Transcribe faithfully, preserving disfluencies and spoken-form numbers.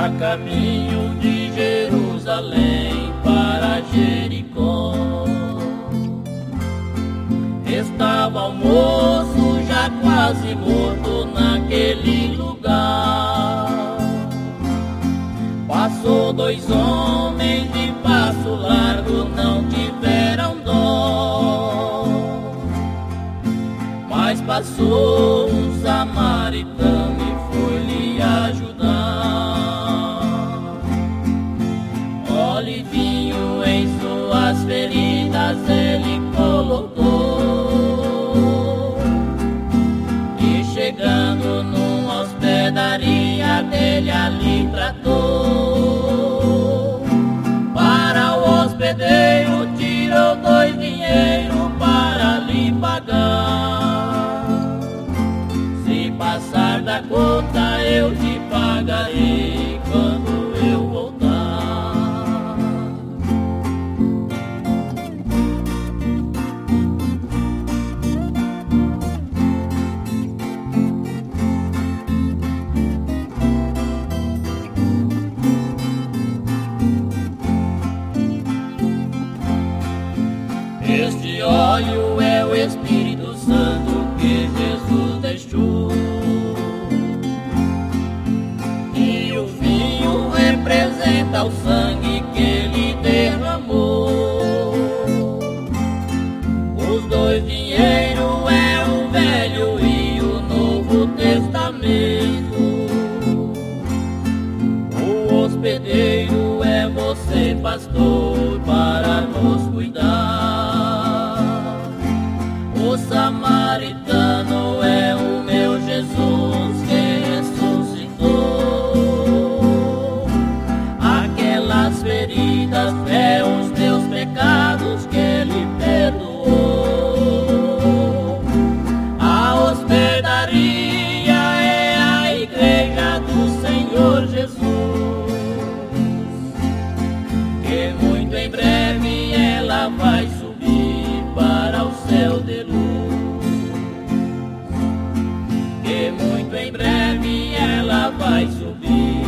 a caminho de Jerusalém para Jericó. Estava o moço já quase morto naquele lugar. Passou dois homens de passo largo, não tiveram dó. Mas passou um samaritano e foi lhe ajudar. Óleo e vinho em suas feridas ele colocou, e chegando numa hospedaria dele ali tratou. Para o hospedeiro tirou dois dinheiros para lhe pagar. Se passar da conta eu te pagarei quando eu voltar. Este óleo é o Espírito Santo que Jesus deixou, e o vinho representa o sangue que ele derramou. Os dois dinheiros é o Velho e o Novo Testamento. O hospedeiro é você, pastor, para nos cuidar. O samaritano é o meu Jesus que ressuscitou. Aquelas feridas é os teus pecados que ele perdoou. A hospedaria é a igreja do Senhor Jesus, que muito em breve ela vai subir para o céu de luz. Que muito em breve ela vai subir